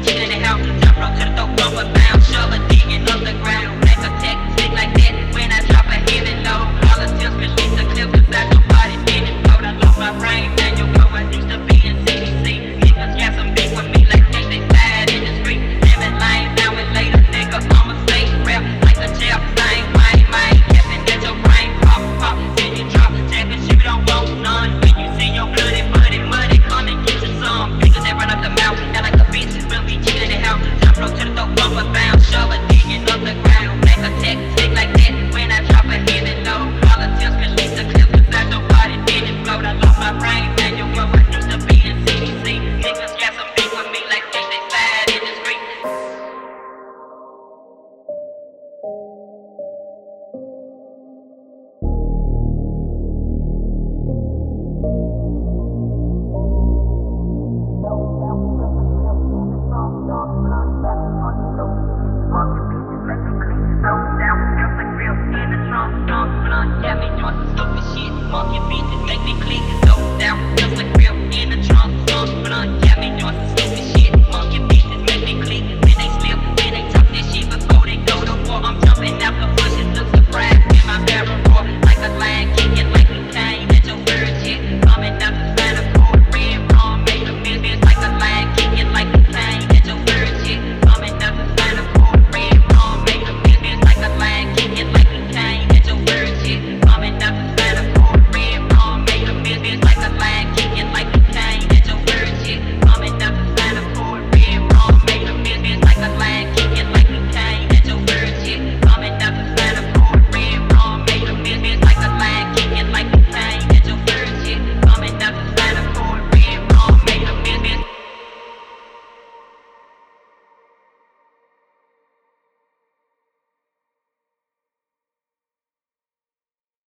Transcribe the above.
chillin' in the house. Jump rope to the throat, bumper bound, shove a digging up the ground. Make a tech stick like that when I drop a heavy load. All the tips, bitch, need the clip, cause I your body didn't go. I lost my brain, now you go. I used to be in CDC. Niggas got some beef with me like they died in the street. Living lame, now and later, nigga, I'ma say rap like a jail. Same mind, guessing that your brain pop, pop. Then you drop the jack, cause you don't want none. When you see your bloody, muddy, come and get you some. Niggas that run up the mouth, now like a bitch, will be chillin' in the house. Jump rope to the throat, bumper bound, shove a digging up the ground. Make a tech